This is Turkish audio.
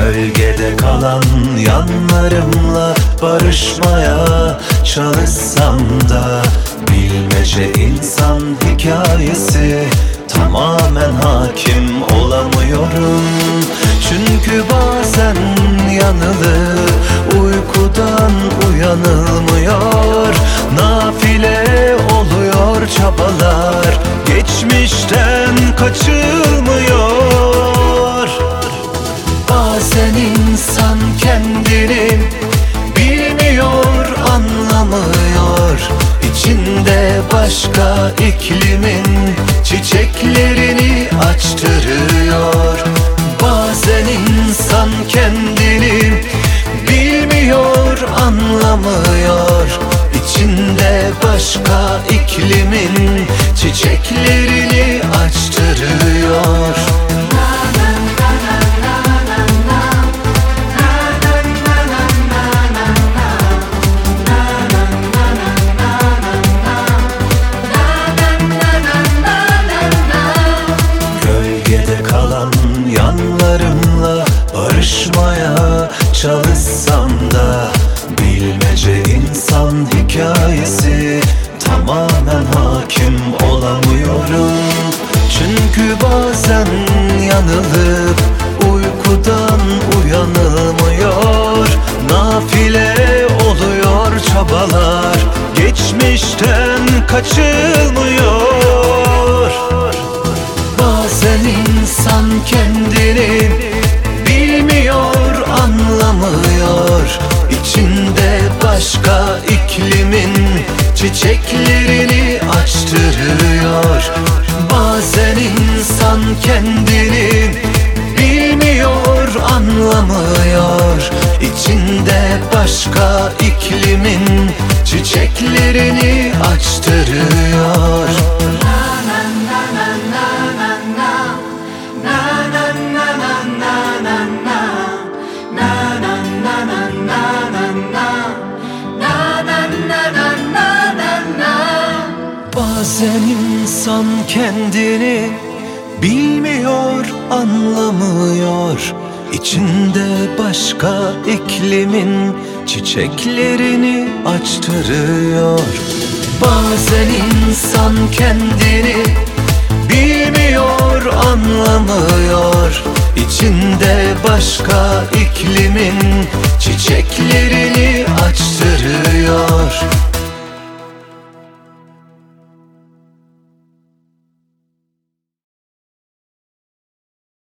Gölgede kalan yanlarımla barışmaya çalışsam da bilmece insan hikayesi, tamamen hakim olamıyorum. Çünkü bazen yanılıp uykudan uyanılmıyor. Nafile oluyor çabalar, geçmişten kaçılmıyor. Bazen insan kendini bilmiyor, anlamıyor. İçinde başka iklimin çiçeklerini açtırıyor. Bazen insan kendini bilmiyor, anlamıyor. İçinde başka iklimin çiçeklerini açtırıyor. Gölgede kalan yanlarımla barışmaya çalışsam da bilmece insan hikayesi, tamamen hakim olamıyorum. Çünkü bazen yanılıp uykudan uyanılmıyor. Nafile oluyor çabalar, geçmişten kaçılmıyor. Bazen insan kendini bilmiyor, anlamıyor. İçinde başka iklimin çiçeklerini açtırıyor. Bazen insan kendini bilmiyor, anlamıyor. İçinde başka iklimin çiçeklerini açtırıyor. Bazen insan kendini bilmiyor, anlamıyor. İçinde başka iklimin çiçeklerini açtırıyor. Bazen insan kendini bilmiyor, anlamıyor. İçinde başka iklimin